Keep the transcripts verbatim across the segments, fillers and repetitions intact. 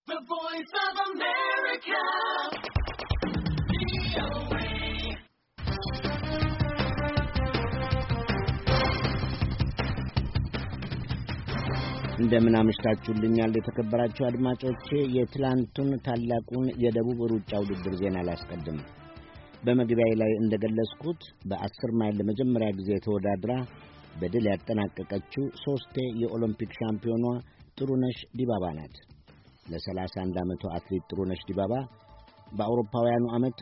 The Voice of America. እንደምን አመሽታችሁልኛል የተከበራችሁ አድማጮቼ። የትላንቱን ታላቁን የደቡብ ሩጫ ውድድር ዜና ላስቀድም። በመግቢያዬ ላይ እንደገለጽኩት በአስር ማይል ለመጀመሪያ ጊዜ ተወዳድራ በድል ያጠናቀቀችው ሦስቴ የኦሎምፒክ ሻምፒዮኗ ጥሩነሽ ዲባባ ናት። ለሰላሳ አንድ ዓመቷ አትሌት ጥሩነሽ ዲባባ በአውሮፓውያኑ ዓመት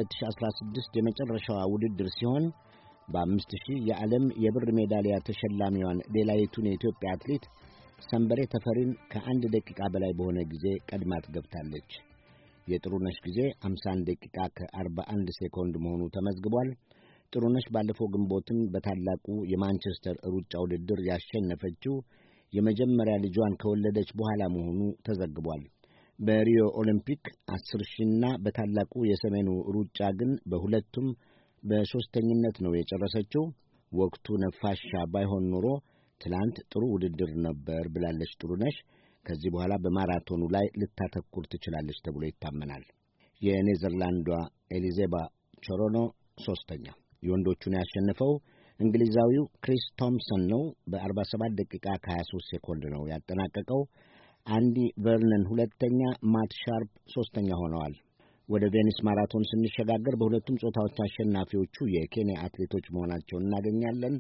የ2016 የመጨረሻዋ ውድድር ሲሆን በአምስት ሺህ የዓለም የብር ሜዳሊያ ተሸላሚዋን ሌላዪቱን የኢትዮጵያ አትሌት ሰንበሬ ተፈሪን ከአንድ ደቂቃ በላይ በሆነ ጊዜ ቀድማት ገብታለች። የጥሩነሽ ጊዜ ሃምሳ አንድ ደቂቃ ከአርባ አንድ ሴኮንድ መሆኑ ተመዝግቧል። ጥሩነሽ ባለፈው ግንቦትም በታላቁ የማንቸስተር ሩጫ ውድድር ያሸነፈችው የመጀመሪያ ልጇን ከወለደች በኋላ መሆኑ ተዘግቧል። በሪዮ ኦሊምፒክ አስር ሺህና በታላቁ የሰሜኑ ሩጫ ግን በሁለቱም በሦስተኝነት ነው የጨረሰችው። ወቅቱ ነፋሻ ባይሆን ኖሮ ትላንት ጥሩ ውድድር ነበር ብላለች ጥሩነሽ። ከዚህ በኋላ በማራቶኑ ላይ ልታተኩር ትችላለች ተብሎ ይታመናል። የኔዘርላንዷ ኤሊዜባ ቾሮኖ ሦስተኛ። የወንዶቹን ያሸነፈው እንግሊዛዊው ክሪስ ቶምሰን ነው። በአርባ ሰባት ደቂቃ ከሀያ ሦስት ሴኮንድ ነው ያጠናቀቀው። አንዲ ቨርነን ሁለተኛ፣ ማት ሻርፕ ሦስተኛ ሆነዋል። ወደ ቬኒስ ማራቶን ስንሸጋገር በሁለቱም ጾታዎች አሸናፊዎቹ የኬንያ አትሌቶች መሆናቸውን እናገኛለን።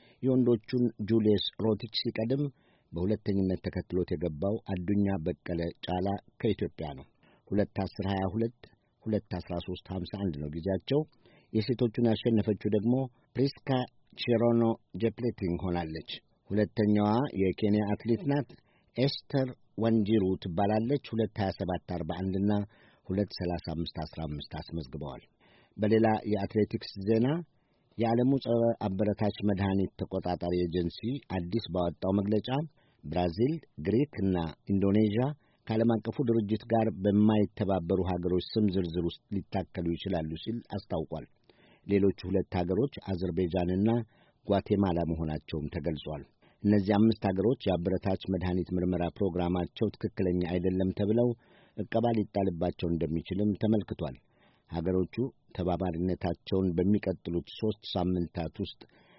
የወንዶቹን ጁልየስ ሮቲች ሲቀድም በሁለተኝነት ተከትሎት የገባው አዱኛ በቀለ ጫላ ከኢትዮጵያ ነው። ሁለት አስር ሀያ ሁለት ሁለት አስራ ሦስት ሀምሳ አንድ ነው ጊዜያቸው። የሴቶቹን ያሸነፈችው ደግሞ ፕሪስካ ቺሮኖ ጀፕሌቲንግ ሆናለች። ሁለተኛዋ የኬንያ አትሌት ናት። ኤስተር ወንጂሩ ትባላለች። ሁለት ሀያ ሰባት አርባ አንድ እና ሁለት ሰላሳ አምስት አስራ አምስት አስመዝግበዋል። በሌላ የአትሌቲክስ ዜና የዓለሙ ጸረ አበረታች መድኃኒት ተቆጣጣሪ ኤጀንሲ አዲስ ባወጣው መግለጫ ብራዚል፣ ግሪክ እና ኢንዶኔዥያ ከዓለም አቀፉ ድርጅት ጋር በማይተባበሩ ሀገሮች ስም ዝርዝር ውስጥ ሊታከሉ ይችላሉ ሲል አስታውቋል። ሌሎቹ ሁለት ሀገሮች አዘርቤጃንና ጓቴማላ መሆናቸውም ተገልጿል። እነዚህ አምስት ሀገሮች የአበረታች መድኃኒት ምርመራ ፕሮግራማቸው ትክክለኛ አይደለም ተብለው ዕቀባ ሊጣልባቸው እንደሚችልም ተመልክቷል። ሀገሮቹ ተባባሪነታቸውን በሚቀጥሉት ሦስት ሳምንታት ውስጥ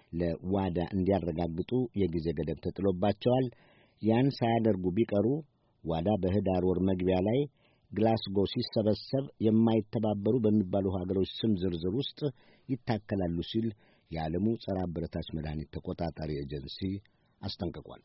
ለዋዳ እንዲያረጋግጡ የጊዜ ገደብ ተጥሎባቸዋል። ያን ሳያደርጉ ቢቀሩ ዋዳ በህዳር ወር መግቢያ ላይ ግላስጎ ሲሰበሰብ የማይተባበሩ በሚባሉ ሀገሮች ስም ዝርዝር ውስጥ ይታከላሉ ሲል የዓለሙ ጸረ አበረታች መድኃኒት ተቆጣጣሪ ኤጀንሲ አስጠንቅቋል።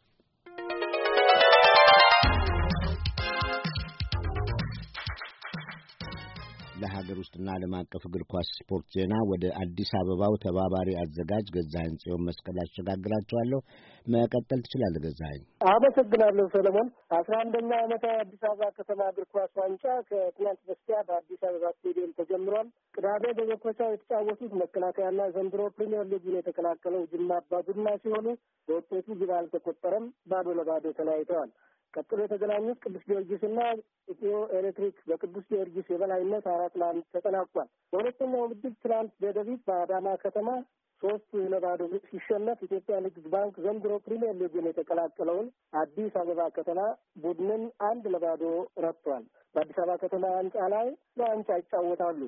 ለሀገር ውስጥና ዓለም አቀፍ እግር ኳስ ስፖርት ዜና ወደ አዲስ አበባው ተባባሪ አዘጋጅ ገዛኸኝ ጽዮን መስቀል አሸጋግራቸዋለሁ። መቀጠል ትችላለህ ገዛኸኝ። አመሰግናለሁ ሰለሞን። አስራ አንደኛ ዓመታዊ አዲስ አበባ ከተማ እግር ኳስ ዋንጫ ከትናንት በስቲያ በአዲስ አበባ ስቴዲየም ተጀምሯል። ቅዳሜ በመክፈቻው የተጫወቱት መከላከያና ዘንድሮ ፕሪሚየር ሊጉን የተቀላቀለው ጅማ አባ ቡና ሲሆኑ በውጤቱ ግብ አልተቆጠረም፣ ባዶ ለባዶ ተለያይተዋል። ቀጥሎ የተገናኙት ቅዱስ ጊዮርጊስና ኢትዮ ኤሌክትሪክ በቅዱስ ጊዮርጊስ የበላይነት አራት ለአንድ ተጠናቋል። በሁለተኛው ምድብ ትናንት ደደቢት በአዳማ ከተማ ሶስት ለባዶ ሲሸነፍ ኢትዮጵያ ንግድ ባንክ ዘንድሮ ፕሪሚየር ሊጉን የተቀላቀለውን አዲስ አበባ ከተማ ቡድንን አንድ ለባዶ ረትቷል። በአዲስ አበባ ከተማ ዋንጫ ላይ ለዋንጫ ይጫወታሉ።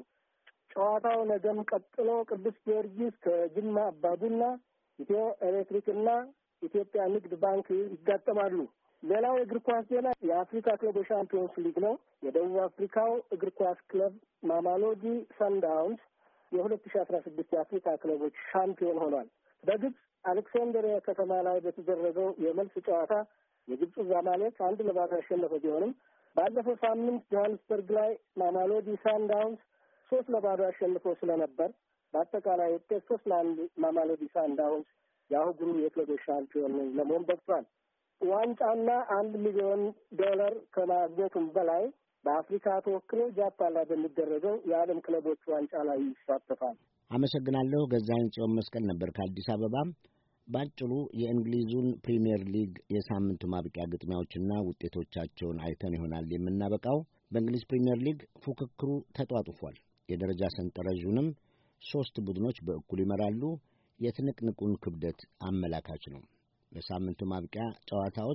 ጨዋታው ነገም ቀጥሎ ቅዱስ ጊዮርጊስ ከጅማ አባ ቡና፣ ኢትዮ ኤሌክትሪክና ኢትዮጵያ ንግድ ባንክ ይጋጠማሉ። ሌላው የእግር ኳስ ዜና የአፍሪካ ክለቦች ሻምፒዮንስ ሊግ ነው። የደቡብ አፍሪካው እግር ኳስ ክለብ ማማሎዲ ሰንዳውንስ የሁለት ሺህ አስራ ስድስት የአፍሪካ ክለቦች ሻምፒዮን ሆኗል። በግብጽ አሌክሳንድሪያ ከተማ ላይ በተደረገው የመልስ ጨዋታ የግብፁ ዛማሌክ አንድ ለባዶ ያሸነፈ ቢሆንም ባለፈው ሳምንት ጆሃንስበርግ ላይ ማማሎዲ ሳንዳውንስ ሶስት ለባዶ አሸንፎ ስለነበር በአጠቃላይ ውጤት ሶስት ለአንድ ማማሎዲ ሳንዳውንስ የአህጉሩ የክለቦች ሻምፒዮን ለመሆን በቅቷል። ዋንጫና አንድ ሚሊዮን ዶላር ከማግኘቱም በላይ በአፍሪካ ተወክሎ ጃፓን ላይ በሚደረገው የዓለም ክለቦች ዋንጫ ላይ ይሳተፋል። አመሰግናለሁ። ገዛኸኝ ጽዮን መስቀል ነበር ከአዲስ አበባ። ባጭሩ የእንግሊዙን ፕሪሚየር ሊግ የሳምንቱ ማብቂያ ግጥሚያዎችና ውጤቶቻቸውን አይተን ይሆናል የምናበቃው። በእንግሊዝ ፕሪሚየር ሊግ ፉክክሩ ተጧጡፏል። የደረጃ ሰንጠረዡንም ሦስት ቡድኖች በእኩል ይመራሉ። የትንቅንቁን ክብደት አመላካች ነው። በሳምንቱ ማብቂያ ጨዋታዎች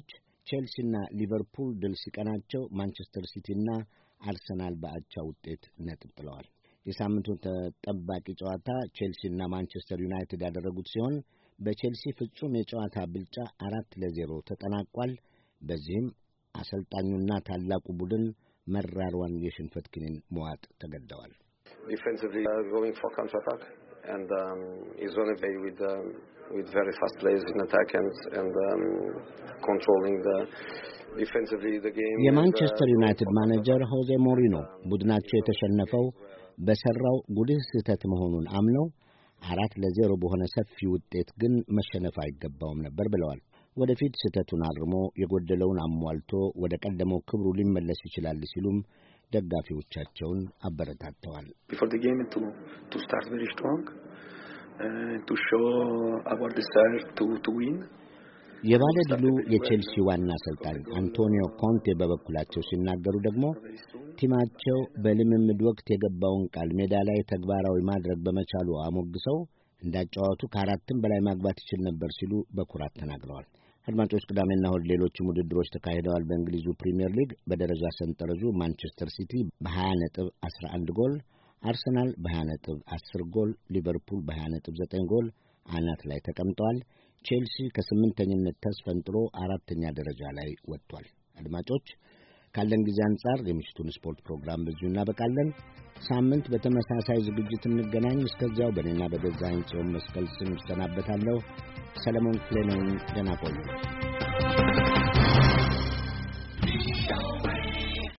ቼልሲና ሊቨርፑል ድል ሲቀናቸው ማንቸስተር ሲቲና አርሰናል በአቻ ውጤት ነጥብ ጥለዋል። የሳምንቱን ተጠባቂ ጨዋታ ቼልሲና ማንቸስተር ዩናይትድ ያደረጉት ሲሆን በቼልሲ ፍጹም የጨዋታ ብልጫ አራት ለዜሮ ተጠናቋል። በዚህም አሰልጣኙና ታላቁ ቡድን መራሯን የሽንፈት ክኒን መዋጥ ተገደዋል። Defensively uh, going for counter attack and um, is on a way with um, with very fast players in attack and and um, controlling the defensively the game. የማንቸስተር ዩናይትድ ማኔጀር ሆዜ ሞሪኖ ቡድናቸው የተሸነፈው በሰራው ጉልህ ስህተት መሆኑን አምነው አራት ለዜሮ በሆነ ሰፊ ውጤት ግን መሸነፍ አይገባውም ነበር ብለዋል። ወደፊት ስህተቱን አርሞ የጎደለውን አሟልቶ ወደ ቀደመው ክብሩ ሊመለስ ይችላል ሲሉም ደጋፊዎቻቸውን አበረታተዋል። Before the game to to start very strong uh, to show our desire to to win. የባለድሉ የቼልሲ ዋና አሰልጣኝ አንቶኒዮ ኮንቴ በበኩላቸው ሲናገሩ ደግሞ ቲማቸው በልምምድ ወቅት የገባውን ቃል ሜዳ ላይ ተግባራዊ ማድረግ በመቻሉ አሞግሰው እንዳጫወቱ ከአራትም በላይ ማግባት ይችል ነበር ሲሉ በኩራት ተናግረዋል። አድማጮች፣ ቅዳሜና እሁድ ሌሎችም ውድድሮች ተካሂደዋል። በእንግሊዙ ፕሪሚየር ሊግ በደረጃ ሰንጠረዡ ማንቸስተር ሲቲ በሀያ ነጥብ አስራ አንድ ጎል፣ አርሰናል በሀያ ነጥብ አስር ጎል፣ ሊቨርፑል በሀያ ነጥብ ዘጠኝ ጎል አናት ላይ ተቀምጠዋል። ቼልሲ ከስምንተኝነት ተስፈንጥሮ አራተኛ ደረጃ ላይ ወጥቷል። አድማጮች፣ ካለን ጊዜ አንጻር የምሽቱን ስፖርት ፕሮግራም በዚሁ እናበቃለን። ሳምንት በተመሳሳይ ዝግጅት እንገናኝ። እስከዚያው በእኔና በገዛኸኝ ጽዮን መስቀል ስም እሰናበታለሁ። ሰለሞን ክፍሌ ነኝ። ደህና ቆዩ።